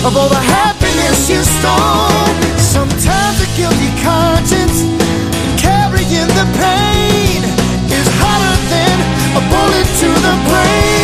of all the happiness you stole. Sometimes a guilty conscience and carrying the pain is harder than a bullet to the brain.